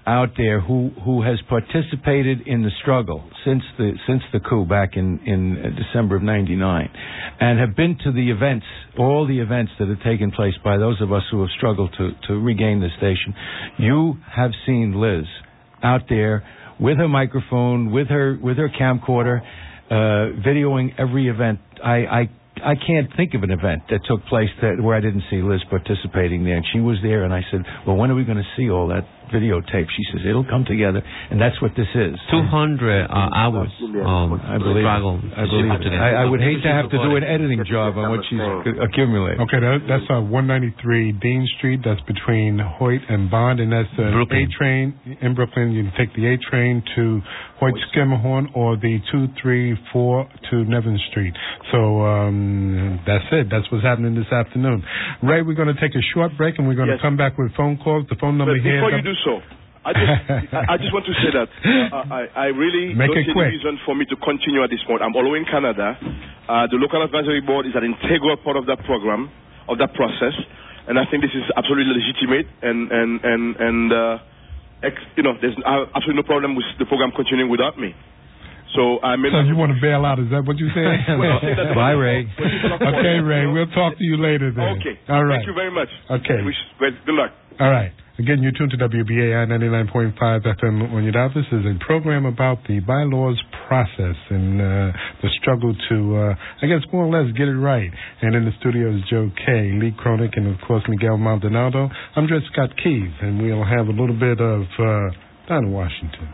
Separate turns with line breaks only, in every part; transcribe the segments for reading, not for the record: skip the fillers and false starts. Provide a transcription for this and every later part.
out there who has participated in the struggle since the coup back in December of '99, and have been to the events, all the events that have taken place by those of us who have struggled to regain the station. You have seen Liz out there with her microphone, with her camcorder, videoing every event. I can't think of an event that took place where I didn't see Liz participating there. And she was there, and I said, well, when are we going to see all that videotape? She says, it'll come together, and that's what this is.
200 hours
I believe it. I would hate to have to do an editing job on what she's accumulated.
Okay, that's 193 Dean Street. That's between Hoyt and Bond, and that's the A train in Brooklyn. You can take the A train to Hoyt Skimmerhorn or the 234 to Nevin Street. So that's it. That's what's happening this afternoon. Ray, we're going to take a short break, and we're going to come back with phone calls. The phone number here.
Before you do so, I just want to say that I really don't see any reason for me to continue at this point. I'm all in Canada. The local advisory board is an integral part of that program, of that process, and I think this is absolutely legitimate. There's absolutely no problem with the program continuing without me. So
you want to bail out? Is that what you're saying?
Bye, Ray.
Okay, Ray. We'll talk to you later then.
Okay.
All right.
Thank you very much.
Okay.
Good luck.
All right. Again, you're tuned to WBAI 99.5 FM on your dial. This is a program about the bylaws process and the struggle to, I guess, more or less get it right. And in the studio is Joe Kay, Lee Cronick, and, of course, Miguel Maldonado. I'm Dred Scott Keys, and we'll have a little bit of Dinah Washington.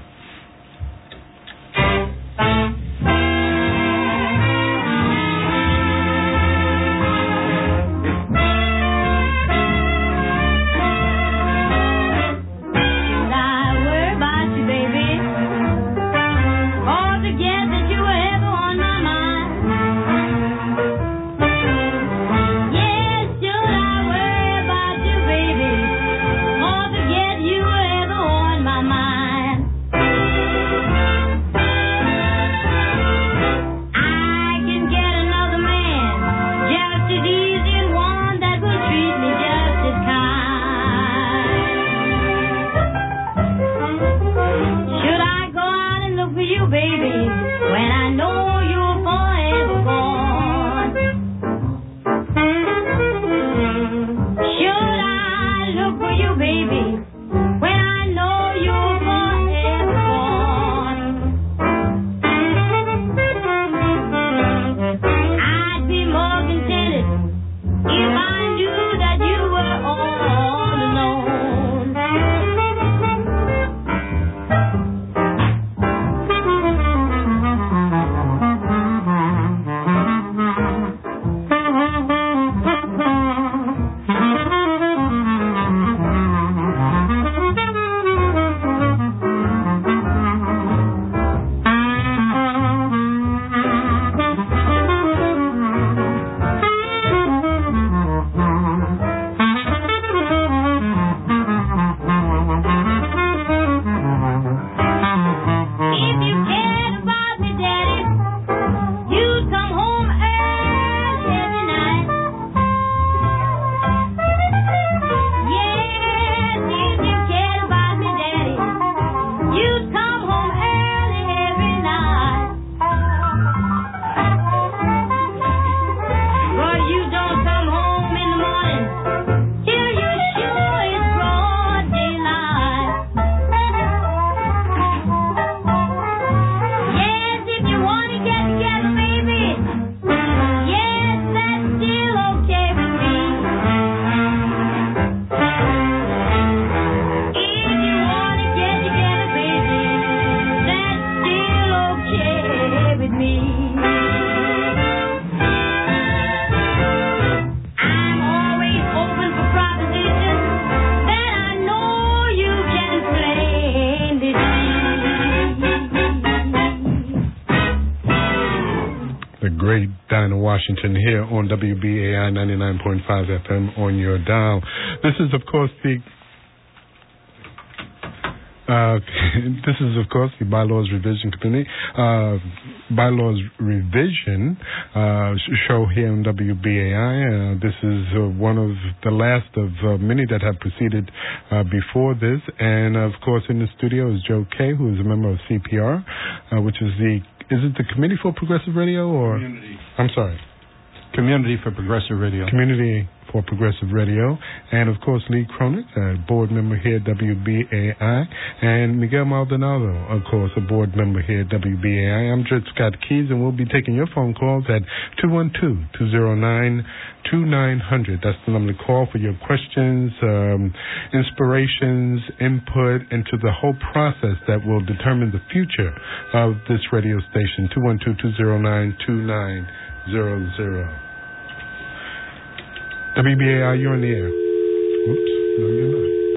Washington here on WBAI 99.5 FM on your dial. This is, of course, the This is, of course, the Bylaws Revision Committee. Bylaws Revision show here on WBAI. This is one of the last of many that have proceeded before this. And, of course, in the studio is Joe Kay, who is a member of CPR, which is is it the Committee for Progressive Radio or?
Community.
I'm sorry.
Community for Progressive Radio.
Community for Progressive Radio. And, of course, Lee Cronin, a board member here at WBAI. And Miguel Maldonado, of course, a board member here at WBAI. I'm Dred Scott Keys, and we'll be taking your phone calls at 212-209-2900. That's the number to call for your questions, inspirations, input into the whole process that will determine the future of this radio station. 212-209-2900. WBAI, you're on the air. Oops, no, you're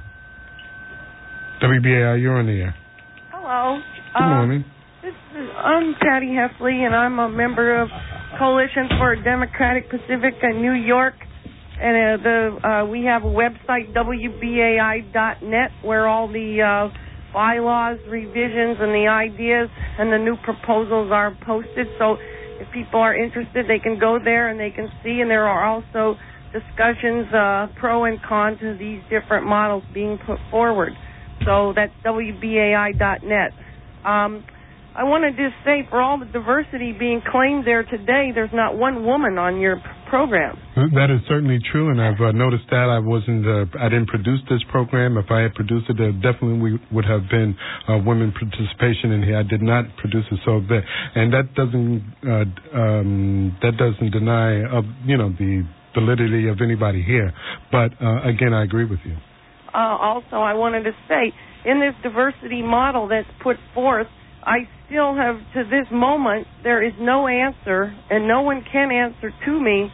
not. WBAI, you're on the air.
Hello.
Good morning.
I'm Patty Heffley, and I'm a member of Coalition for a Democratic Pacific in New York. And we have a website, WBAI.net, where all the bylaws, revisions, and the ideas and the new proposals are posted. So if people are interested, they can go there and they can see. And there are also discussions, pro and con to these different models being put forward. So that's WBAI.net. I want to just say, for all the diversity being claimed there today, there's not one woman on your program.
That is certainly true, and I've noticed that. I didn't produce this program. If I had produced it, there definitely would have been women participation in here. I did not produce it, so that doesn't deny the validity of anybody here. But again, I agree with you.
Also, I wanted to say, in this diversity model that's put forth, I still have, to this moment, there is no answer, and no one can answer to me,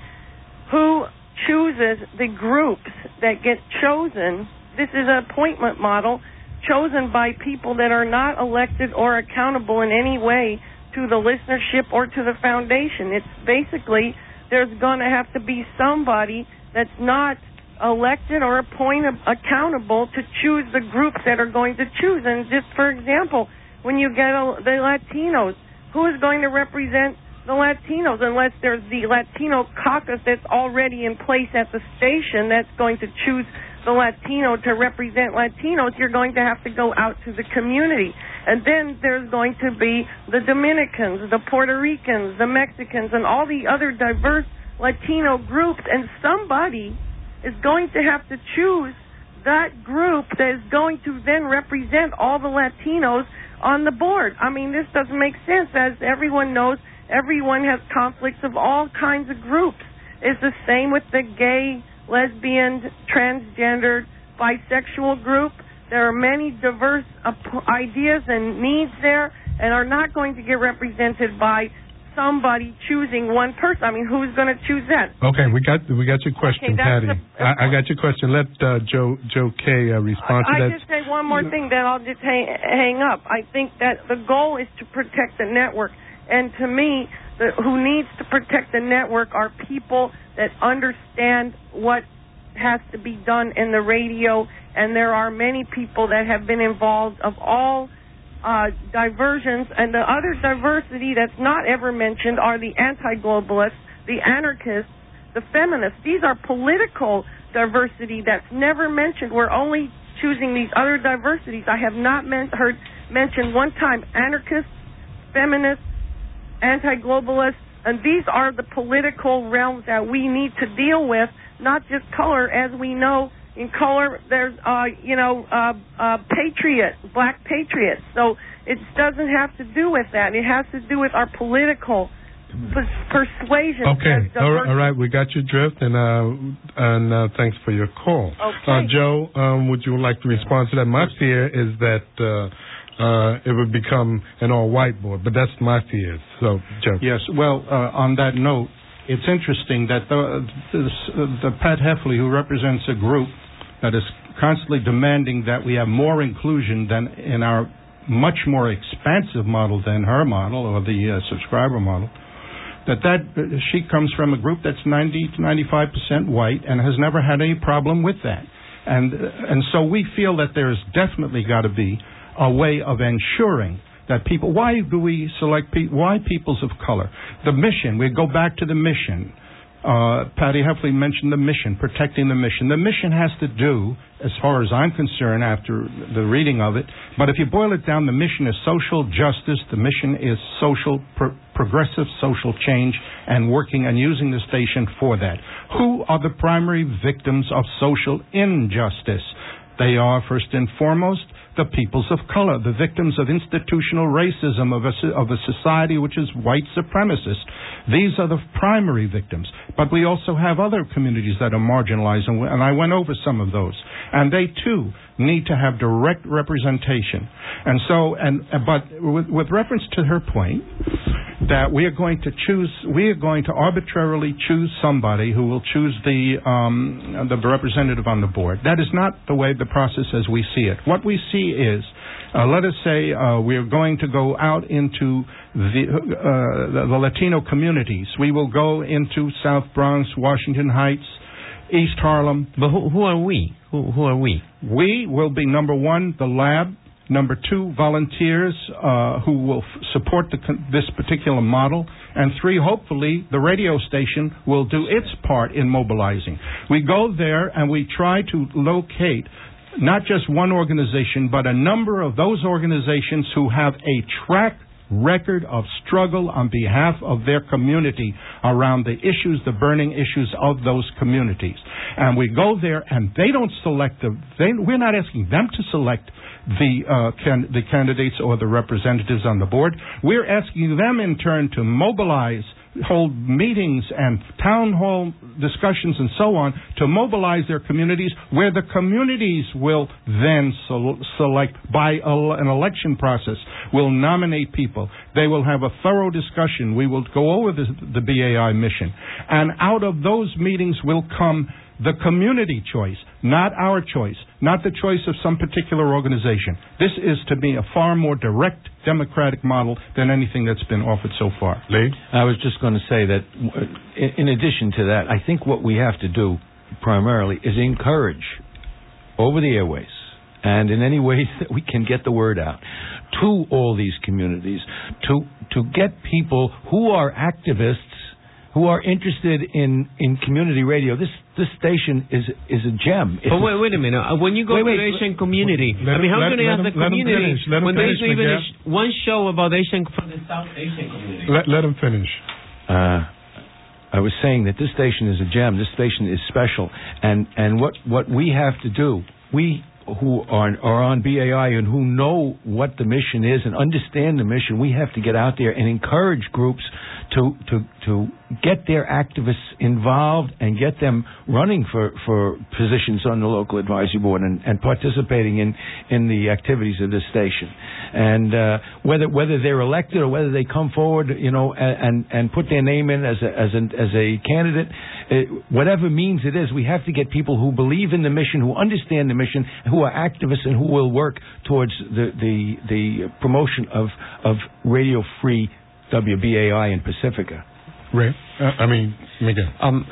who chooses the groups that get chosen. This is an appointment model chosen by people that are not elected or accountable in any way to the listenership or to the foundation. It's basically, there's going to have to be somebody that's not elected or accountable to choose the groups that are going to choose. And just for example, when you get the Latinos, who is going to represent the Latinos unless there's the Latino caucus that's already in place at the station that's going to choose the Latino to represent Latinos? You're going to have to go out to the community. And then there's going to be the Dominicans, the Puerto Ricans, the Mexicans, and all the other diverse Latino groups. And somebody is going to have to choose that group that is going to then represent all the Latinos on the board. I mean, this doesn't make sense. As everyone knows, everyone has conflicts of all kinds of groups. It's the same with the gay, lesbian, transgendered, bisexual group. There are many diverse ideas and needs there, and are not going to get represented by somebody choosing one person. I mean, who's going to choose that?
Okay, we got your question, Patty. I got your question. Let Joe Kay respond to that.
I just say one more thing, then I'll just hang up. I think that the goal is to protect the network, and to me, who needs to protect the network are people that understand what has to be done in the radio, and there are many people that have been involved of all diversions, and the other diversity that's not ever mentioned are the anti-globalists, the anarchists, the feminists. These are political diversity that's never mentioned. We're only choosing these other diversities. I have not heard mentioned one time anarchists, feminists, anti-globalists, and these are the political realms that we need to deal with, not just color. As we know, in color, there's, patriot, black patriots. So it doesn't have to do with that. It has to do with our political persuasion.
Okay, all right, we got your drift, and thanks for your call.
Okay.
Joe, would you like to respond to that? My fear is that it would become an all-white board, but that's my fear. So, Joe.
Yes, well, on that note, it's interesting that the Pat Heffley, who represents a group that is constantly demanding that we have more inclusion than in our much more expansive model than her model or the subscriber model, that she comes from a group that's 90 to 95% white and has never had any problem with that. And so we feel that there's definitely got to be a way of ensuring that people. Why do we select why peoples of color? The mission. We go back to the mission. Patty Heffley mentioned the mission, protecting the mission. The mission has to do, as far as I'm concerned after the reading of it, but if you boil it down, the mission is social justice, the mission is social, progressive social change, and working and using the station for that. Who are the primary victims of social injustice? They are, first and foremost, the peoples of color, the victims of institutional racism of a society which is white supremacist. These are the primary victims. But we also have other communities that are marginalized, and I went over some of those. And they, too, need to have direct representation. And so, but with reference to her point, that we are going to arbitrarily choose somebody who will choose the representative on the board. That is not the way the process as we see it. What we see is, let us say we are going to go out into the Latino communities. We will go into South Bronx, Washington Heights, East Harlem.
But who are we? Who are we?
We will be, number one, the lab. Number two, volunteers who will support this particular model. And three, hopefully, the radio station will do its part in mobilizing. We go there and we try to locate not just one organization, but a number of those organizations who have a track record of struggle on behalf of their community around the issues, the burning issues of those communities. And we go there and they don't select we're not asking them to select the candidates or the representatives on the board. We're asking them in turn to mobilize, hold meetings and town hall discussions and so on to mobilize their communities, where the communities will then select by an election process, will nominate people. They will have a thorough discussion. We will go over the BAI mission. And out of those meetings will come the community choice, not our choice, not the choice of some particular organization. This is, to me, a far more direct democratic model than anything that's been offered so far.
Lee?
I was just going to say that in addition to that, I think what we have to do primarily is encourage over the airways and in any ways that we can get the word out to all these communities, to get people who are activists, who are interested in community radio. This station is a gem.
But wait a minute. When you go to the Asian community, how can you ask the community when there isn't even one show about Asian from the South Asian community?
Let him finish.
I was saying that this station is a gem. This station is special, and what we have to do, we who are on BAI and who know what the mission is and understand the mission, we have to get out there and encourage groups to get their activists involved and get them running for positions on the local advisory board and participating in the activities of this station. And whether they're elected or whether they come forward, and put their name in as a candidate, whatever means it is, we have to get people who believe in the mission, who understand the mission, who are activists, and who will work towards the promotion of Radio Free WBAI in Pacifica.
Ray? Miguel.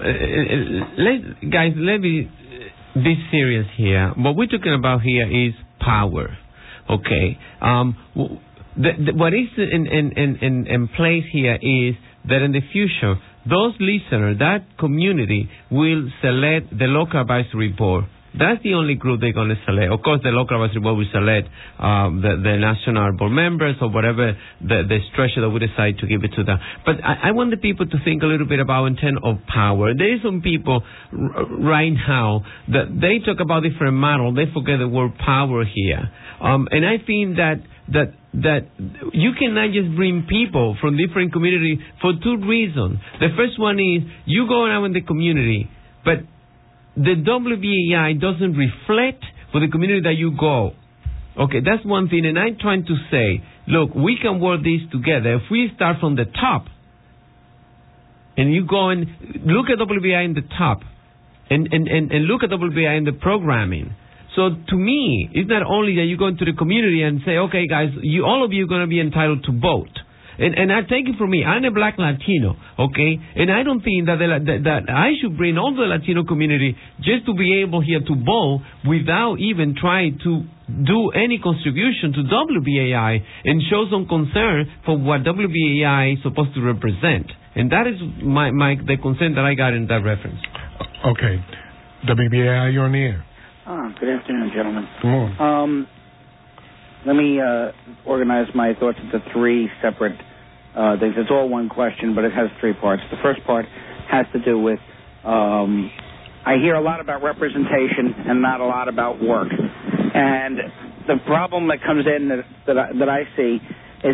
Guys, let me be serious here. What we're talking about here is power. Okay. What is in place here is that in the future, those listeners, that community, will select the local advisory board. That's the only group they're going to select. Of course, the local advisory board will select the national board members or whatever the structure that we decide to give it to them. But I want the people to think a little bit about in terms of power. There is some people right now that they talk about different models. They forget the word power here. And I think that you cannot just bring people from different communities for two reasons. The first one is you go out in the community, but the WBAI doesn't reflect for the community that you go. Okay, that's one thing. And I'm trying to say, look, we can work this together. If we start from the top, and you go and look at WBAI in the top, and look at WBAI in the programming. So to me, it's not only that you go into the community and say, okay, guys, all of you are going to be entitled to vote. and I take it from me, I'm a black Latino, okay, and I don't think that that I should bring all the Latino community just to be able here to vote without even trying to do any contribution to WBAI and show some concern for what WBAI is supposed to represent. And that is the concern that I got in that reference.
Okay. WBAI, you're on the air.
Good afternoon, gentlemen.
Good morning.
Let me organize my thoughts into three separate things. It's all one question, but it has three parts. The first part has to do with I hear a lot about representation and not a lot about work. And the problem that comes in that I see is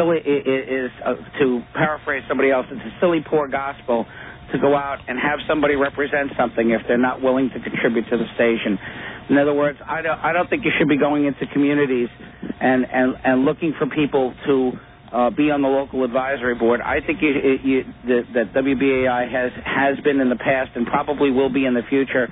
to paraphrase somebody else, it's a silly, poor gospel to go out and have somebody represent something if they're not willing to contribute to the station. In other words, I don't think you should be going into communities and looking for people to be on the local advisory board. I think that WBAI has been in the past and probably will be in the future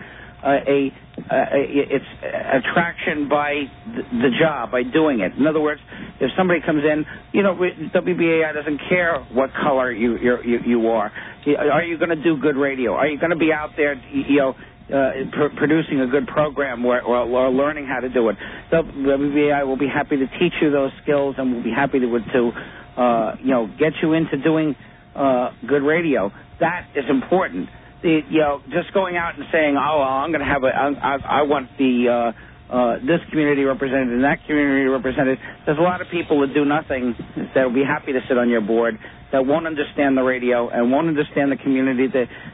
it's attraction by the job, by doing it. In other words, if somebody comes in, WBAI doesn't care what color you are. Are you going to do good radio? Are you going to be out there, producing a good program or learning how to do it? WBAI will be happy to teach you those skills and will be happy to get you into doing good radio. That is important. Just going out and saying, I'm going to have I want this community represented and that community represented. There's a lot of people that do nothing that will be happy to sit on your board that won't understand the radio and won't understand the community,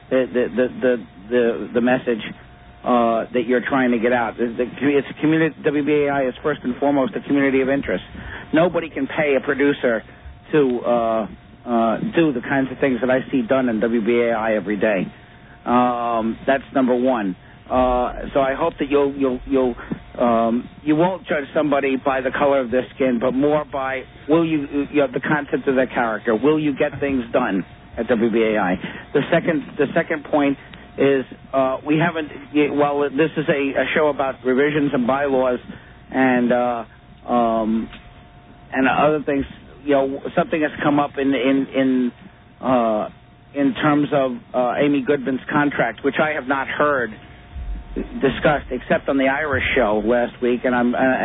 the message that you're trying to get out. It's a community. WBAI is first and foremost a community of interest. Nobody can pay a producer to do the kinds of things that I see done in WBAI every day. That's number one. So I hope that you won't judge somebody by the color of their skin, but more by the content of their character. Will you get things done at WBAI? The second point is we haven't. This is a show about revisions and bylaws and other things. Something has come up in terms of Amy Goodman's contract, which I have not heard discussed except on the Irish show last week, and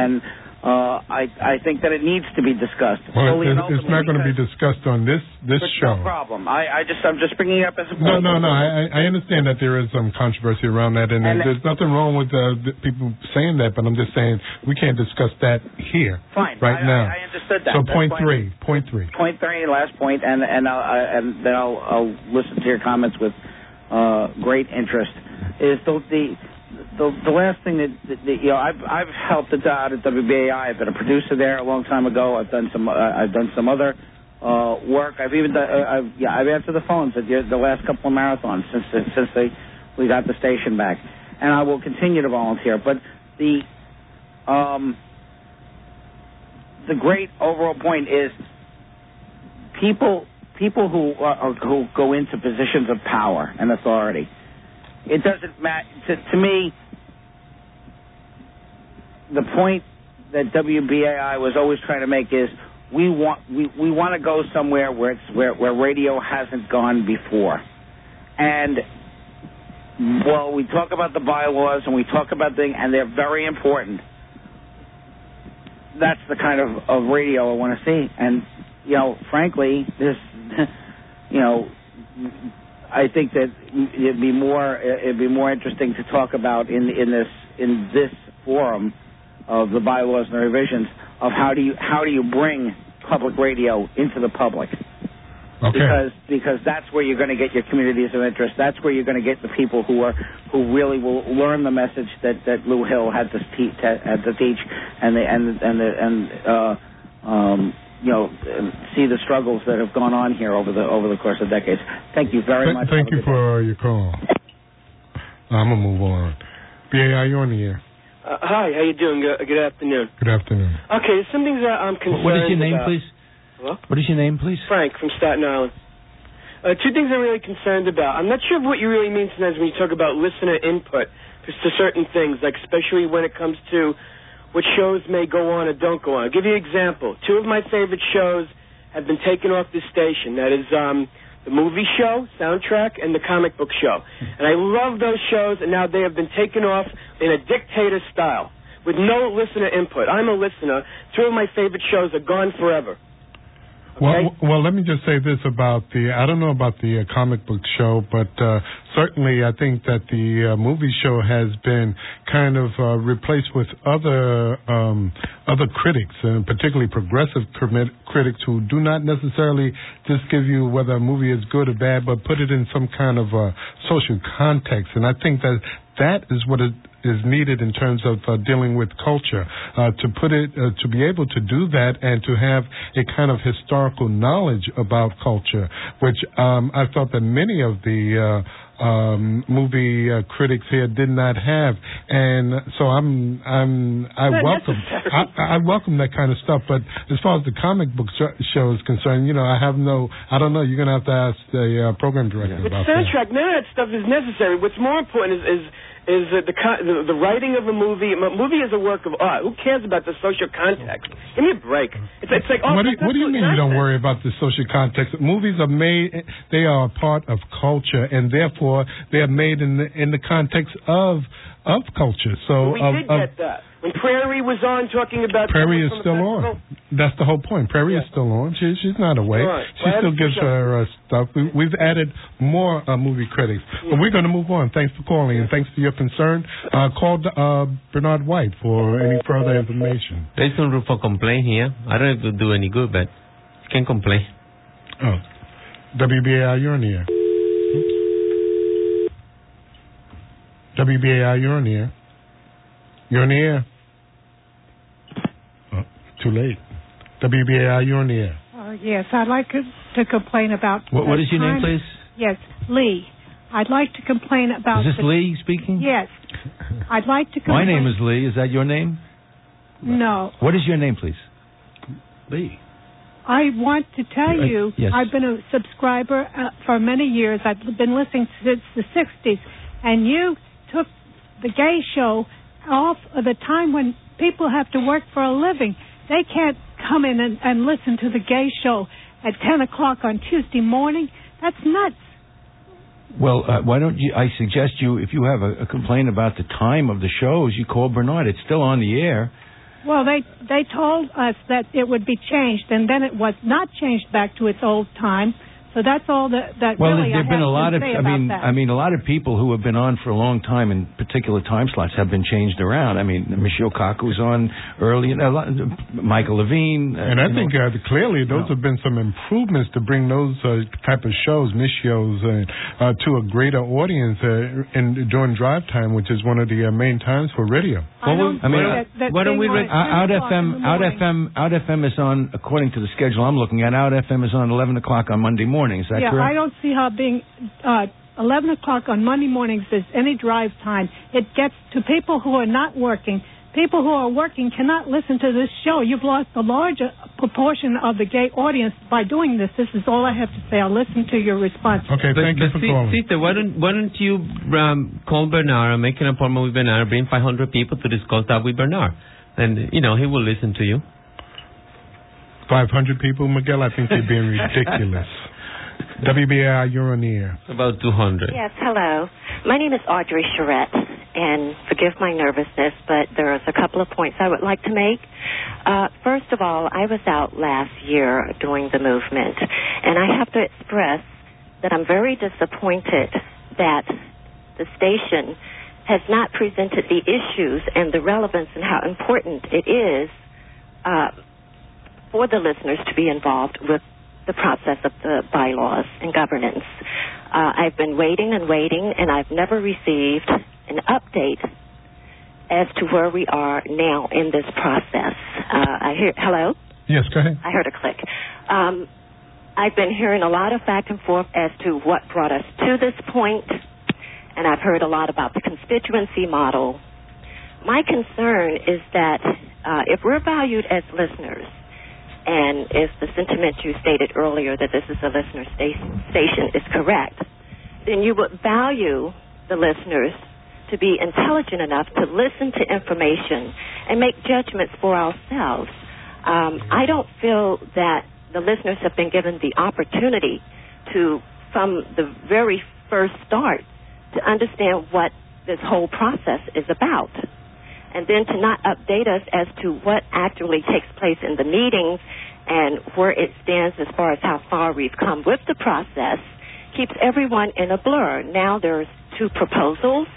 I think that it needs to be discussed.
Well, it's not going to be discussed on this show.
No problem. I'm just bringing it up as a
No. I understand that there is some controversy around that, and there's nothing wrong with the people saying that, but I'm just saying we can't discuss that here.
Fine.
Now.
I understood that.
So point three.
Point three, last point, and then I'll listen to your comments with great interest. Is the last thing that I've helped out at WBAI. I've been a producer there a long time ago. I've done some other work. I've answered the phones at the last couple of marathons since we got the station back, and I will continue to volunteer. But the great overall point is people who go into positions of power and authority. It doesn't matter to me. The point that WBAI was always trying to make is we want to go somewhere where radio hasn't gone before, and we talk about the bylaws and we talk about things, and they're very important. That's the kind of radio I want to see, and frankly, this, I think that it'd be more interesting to talk about in this forum of the bylaws and the revisions of how do you bring public radio into the public.
Okay.
Because that's where you're going to get your communities of interest. That's where you're going to get the people who really will learn the message that Lou Hill had to teach, see the struggles that have gone on here over the course of decades. Thank you very much.
Thank you for your call. I'm gonna move on. BAI, you're on the air.
Hi, how you doing? Good afternoon.
Good afternoon.
Okay, some things that I'm concerned about.
What is your name, please?
Hello?
What is your name, please?
Frank from Staten Island. Two things I'm really concerned about. I'm not sure what you really mean sometimes when you talk about listener input to certain things, like especially when it comes to what shows may go on or don't go on. I'll give you an example. Two of my favorite shows have been taken off this station. That is the movie show, soundtrack, and the comic book show. And I love those shows, and now they have been taken off in a dictator style with no listener input. I'm a listener. Two of my favorite shows are gone forever. Okay?
Well, let me just say this about I don't know about the comic book show, but certainly I think that the movie show has been kind of replaced with other critics, and particularly progressive critics who do not necessarily just give you whether a movie is good or bad, but put it in some kind of social context. And I think that is what is needed in terms of dealing with culture, to be able to do that and to have a kind of historical knowledge about culture, which I thought that many of the movie critics here did not have, and so I welcome that kind of stuff. But as far as the comic book show is concerned, I don't know. You're going to have to ask the program director about that.
Soundtrack, none of that stuff is necessary. What's more important is the writing of a movie. A movie is a work of art. Who cares about the social context? Give me a break. It's like,
what do you mean you don't worry about the social context? Movies are made; they are a part of culture, and therefore they are made in the context of culture. So
we did get that. When Prairie was on talking about...
Prairie is still on. That's the whole point. Prairie is still on. She's not away. Right. She still gives her stuff. We've added more movie critics. Yeah. But we're going to move on. Thanks for calling, and thanks for your concern. Call Bernard White for any further information.
There's no room for complaint here. I don't know if it'll do any good, but you can complain.
Oh. WBAI, you're on the air. WBAI, you're on the air. You're on the air. Oh, too late. WBAI, you're on the air.
Yes, I'd like to complain about...
What is your name, please?
Yes, Lee. I'd like to complain about...
Is this Lee speaking?
Yes. I'd like to complain...
My name is Lee. Is that your name?
No.
What is your name, please? Lee.
I want to tell you,
yes.
I've been a subscriber for many years. I've been listening since the 60s, and you took the gay show off of the time when people have to work for a living. They can't come in and listen to the gay show at 10 o'clock on Tuesday morning. That's nuts.
Well, why don't you... I suggest if you have a complaint about the time of the shows, you call Bernard. It's still on the air.
Well, they told us that it would be changed, and then it was not changed back to its old time. So that's all that
well,
really
there've been a lot of.
I
mean, a lot of people who have been on for a long time in particular time slots have been changed around. I mean, Michio Kaku's on early, Michael Levine,
and I think clearly those have been some improvements to bring those type of shows, Michio's, to a greater audience during drive time, which is one of the main times for radio.
Why don't we Out FM is on, according to the schedule I'm looking at. Out FM is on 11 o'clock on Monday morning. Is that correct?
I don't see how being 11 o'clock on Monday mornings is any drive time. It gets to people who are not working. People who are working cannot listen to this show. You've lost a large proportion of the gay audience by doing this. This is all I have to say. I'll listen to your response.
Okay, thank you for calling.
Sister, why don't you call Bernard and make an appointment with Bernard, bring 500 people to discuss that with Bernard. And, he will listen to you.
500 people, Miguel? I think you're being ridiculous. WBAI, you're on the air.
About 200.
Yes, hello. My name is Audrey Charette, and forgive my nervousness, but there's a couple of points I would like to make. First of all, I was out last year doing the movement, and I have to express that I'm very disappointed that the station has not presented the issues and the relevance and how important it is for the listeners to be involved with the process of the bylaws and governance. I've been waiting, and I've never received an update as to where we are now in this process. Hello?
Yes, go ahead.
I heard a click. I've been hearing a lot of back and forth as to what brought us to this point, and I've heard a lot about the constituency model. My concern is that if we're valued as listeners, and if the sentiment you stated earlier that this is a listener station is correct, then you would value the listeners to be intelligent enough to listen to information and make judgments for ourselves. I don't feel that the listeners have been given the opportunity to, from the very first start, to understand what this whole process is about. And then to not update us as to what actually takes place in the meetings and where it stands as far as how far we've come with the process keeps everyone in a blur. Now there's 2 proposals.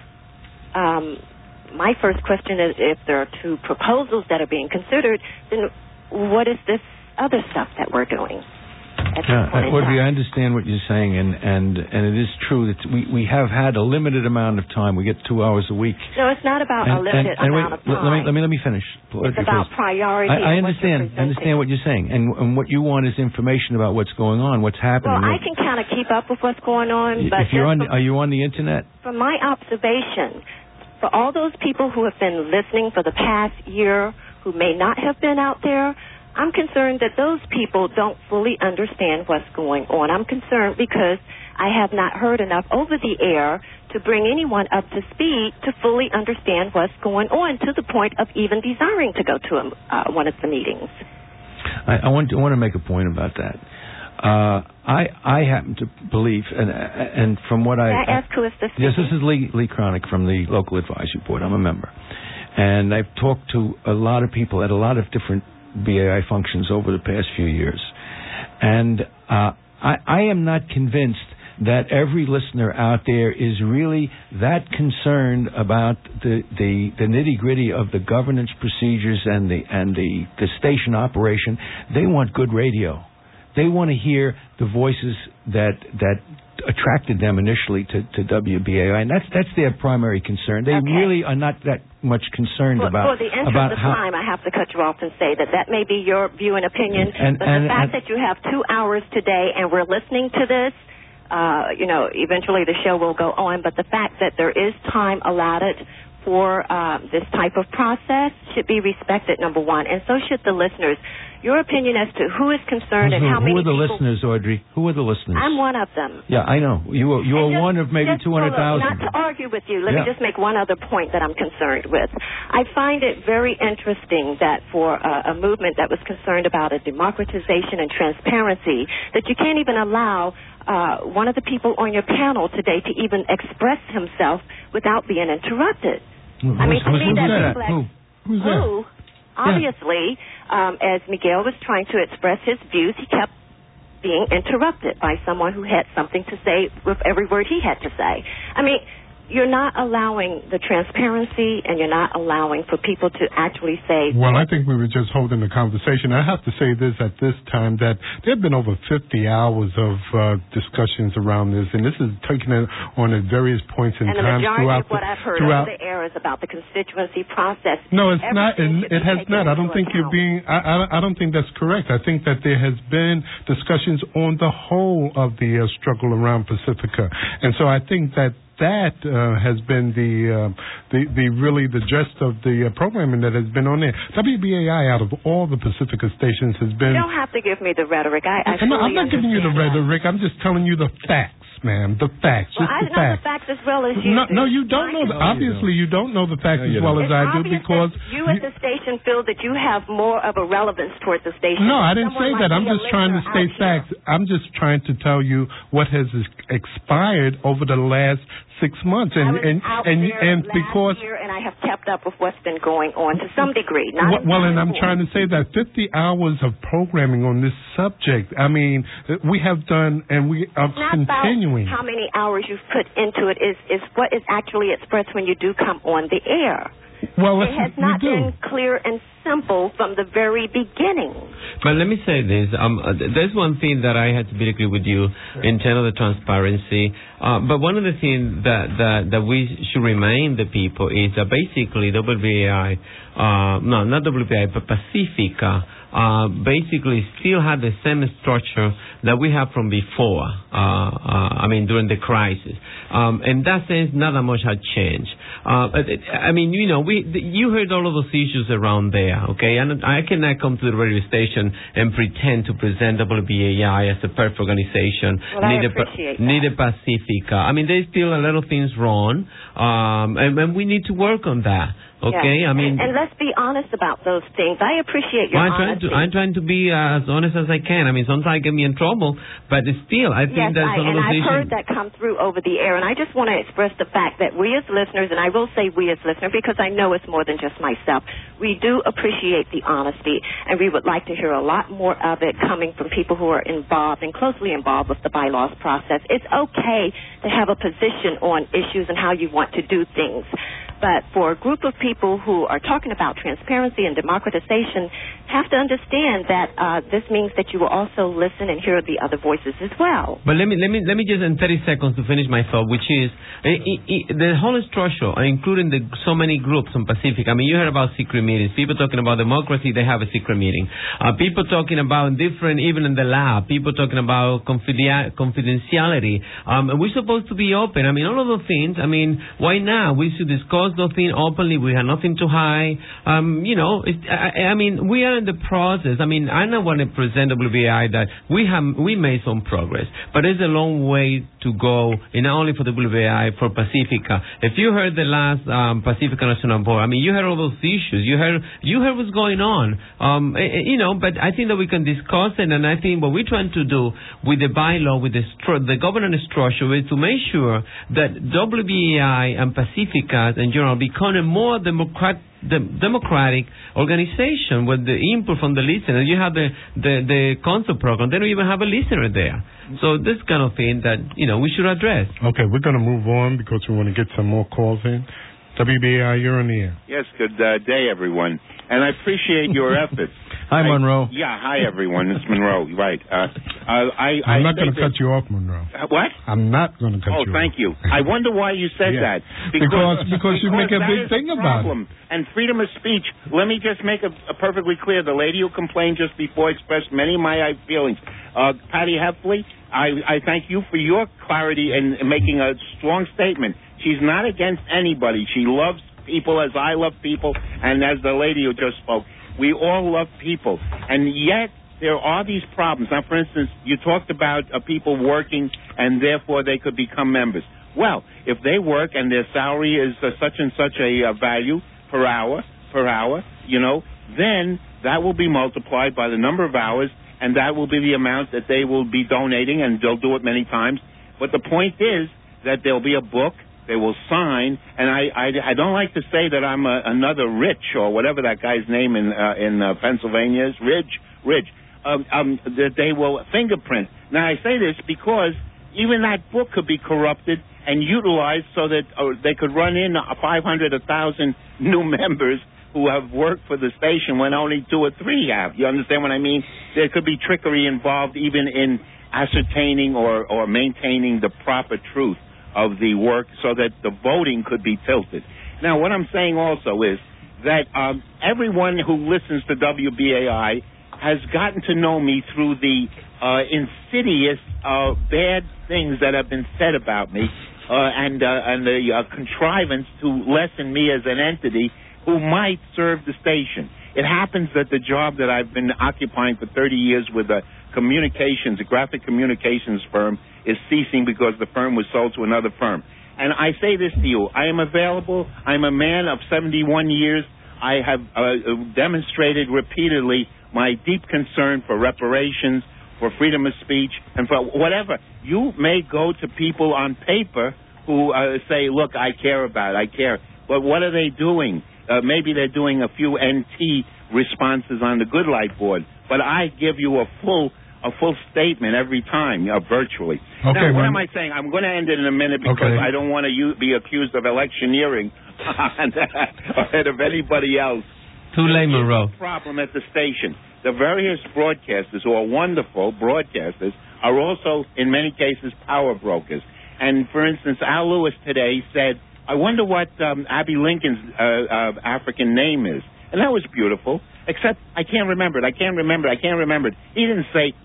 My first question is, if there are 2 proposals that are being considered, then what is this other stuff that we're doing?
Audrey, I understand what you're saying, and it is true that we have had a limited amount of time. We get 2 hours a week.
No, it's not about a limited amount of time.
Let me finish.
It's about priority.
I understand what you're saying, and what you want is information about what's going on, what's happening.
Well, I can kind of keep up with what's going on, but
are you on the internet?
From my observation, for all those people who have been listening for the past year who may not have been out there, I'm concerned that those people don't fully understand what's going on. I'm concerned because I have not heard enough over the air to bring anyone up to speed to fully understand what's going on, to the point of even desiring to go to one of the meetings.
I want to make a point about that. I happen to believe, and from what
Can I ask who is this?
Yes, this is Lee Cronick from the Local Advisory Board. I'm a member. And I've talked to a lot of people at a lot of different BAI functions over the past few years. And I am not convinced that every listener out there is really that concerned about the nitty-gritty of the governance procedures and the station operation. They want good radio. They want to hear the voices that attracted them initially to WBAI, and that's their primary concern. They really are not that much concerned about.
For the interest of time, I have to cut you off and say that may be your view and opinion, but the fact that you have 2 hours today and we're listening to this, eventually the show will go on, but the fact that there is time allotted for this type of process should be respected, number one, and so should the listeners. Your opinion as to who is concerned and how many
people... Who are the
listeners,
Audrey? Who are the listeners?
I'm one of them.
Yeah, I know. You are one of maybe 200,000.
Not to argue with you, let me just make one other point that I'm concerned with. I find it very interesting that for a movement that was concerned about a democratization and transparency, that you can't even allow one of the people on your panel today to even express himself without being interrupted.
Who's that?
Obviously, as Miguel was trying to express his views, he kept being interrupted by someone who had something to say with every word he had to say. I mean, you're not allowing the transparency, and you're not allowing for people to actually say...
Well, I think we were just holding the conversation. I have to say this at this time, that there have been over 50 hours of discussions around this, and this is taken on at various points in time.
And the majority of what I've heard over the air is about the constituency process.
No, it's not. It has not. I don't think you're being... I don't think that's correct. I think that there has been discussions on the whole of the struggle around Pacifica. And so I think that has been the gist of the programming that has been on there. WBAI, out of all the Pacifica stations, has been...
You don't have to give me the rhetoric. I'm
not giving you the rhetoric. I'm just telling you the facts, ma'am. The facts.
Well, I know the facts as well as you do.
No, you don't know. Obviously, you don't know the facts as well as I do, because...
You at the station feel that you have more of a relevance towards the station.
No, I didn't say that. I'm just trying to state facts. I'm just trying to tell you what has expired over the last 6 months,
and because last year, and I have kept up with what's been going on to some degree.
And I'm trying to say that 50 hours of programming on this subject. I mean, we have done, and we are continuing.
About how many hours you've put into it is what is actually expressed when you do come on the air.
Well,
it has not been clear and simple from the very beginning.
But let me say this. There's one thing that I had to agree with you in terms of the transparency. But one of the things that we should remind the people is that basically WBAI, not WBAI, but Pacifica, basically still had the same structure that we have from before, during the crisis. In that sense, not that much had changed. You heard all of those issues around there, okay? And I cannot come to the radio station and pretend to present WBAI as a perfect organization.
Well,
neither Pacifica. There's still a lot of things wrong, and we need to work on that. Okay,
yeah.
I mean,
and let's be honest about those things. I appreciate your honesty.
I'm trying to be as honest as I can. I mean, sometimes I get me in trouble, but still, I think that's one of those issues.
I've heard that come through over the air, and I just want to express the fact that we as listeners, and I will say we as listeners because I know it's more than just myself, we do appreciate the honesty, and we would like to hear a lot more of it coming from people who are involved and closely involved with the bylaws process. It's okay to have a position on issues and how you want to do things. But for a group of people who are talking about transparency and democratization, have to understand that this means that you will also listen and hear the other voices as well.
But let me just in 30 seconds to finish my thought, which is the whole structure, including so many groups on Pacific. I mean, you heard about secret meetings. People talking about democracy, they have a secret meeting. People talking about different, even in the lab. People talking about confidentiality. We're supposed to be open. I mean, all of those things. I mean, why not? We should discuss those things openly. We have nothing to hide. I mean, we are in the process. I mean, I don't want to present WBAI that we made some progress, but it's a long way to go, and not only for WBAI, for Pacifica. If you heard the last Pacifica National Board, I mean, you heard all those issues. You heard what's going on. But I think that we can discuss it, and I think what we're trying to do with the bylaw, with the governance structure, is to make sure that WBAI and Pacifica and become a more democratic organization with the input from the listener. You have the concert program. They don't even have a listener there. So this kind of thing that, we should address.
Okay, we're going to move on because we want to get some more calls in. WBAI, you're on the air.
Yes, good day, everyone. And I appreciate your efforts.
Hi, Monroe.
Hi, everyone. It's Monroe, right.
I'm not going to cut you off, Monroe.
What?
I'm not going to cut you off.
Oh, thank you. I wonder why you said that.
Because you make a big thing about it.
And freedom of speech, let me just make a perfectly clear. The lady who complained just before expressed many of my feelings. Patty Heffley, I thank you for your clarity and making a strong statement. She's not against anybody. She loves people as I love people, and as the lady who just spoke. We all love people, and yet there are these problems. Now, for instance, you talked about people working, and therefore they could become members. Well, if they work and their salary is such and such a value per hour, then that will be multiplied by the number of hours, and that will be the amount that they will be donating, and they'll do it many times. But the point is that there'll be a book. They will sign, and I don't like to say that I'm another Rich or whatever that guy's name in Pennsylvania is, Ridge. That they will fingerprint. Now I say this because even that book could be corrupted and utilized so that they could run in 500, 1,000 new members who have worked for the station when only 2 or 3 have. You understand what I mean? There could be trickery involved even in ascertaining or maintaining the proper truth of the work so that the voting could be tilted. Now, what I'm saying also is that everyone who listens to WBAI has gotten to know me through the insidious bad things that have been said about me and the contrivance to lessen me as an entity who might serve the station. It happens that the job that I've been occupying for 30 years with a graphic communications firm is ceasing because the firm was sold to another firm. And I say this to you, I am available. I'm a man of 71 years. I have demonstrated repeatedly my deep concern for reparations, for freedom of speech, and for whatever. You may go to people on paper who say, look, I care about it, I care. But what are they doing? Maybe they're doing a few NT responses on the Good Light board. But I give you a full statement every time, virtually.
Okay,
now, what am I saying? I'm going to end it in a minute because I don't want to be accused of electioneering ahead of anybody else.
Too late, Monroe.
Problem at the station. The various broadcasters, who are wonderful broadcasters, are also, in many cases, power brokers. And, for instance, Al Lewis today said, I wonder what Abby Lincoln's African name is. And that was beautiful, except I can't remember it. He didn't say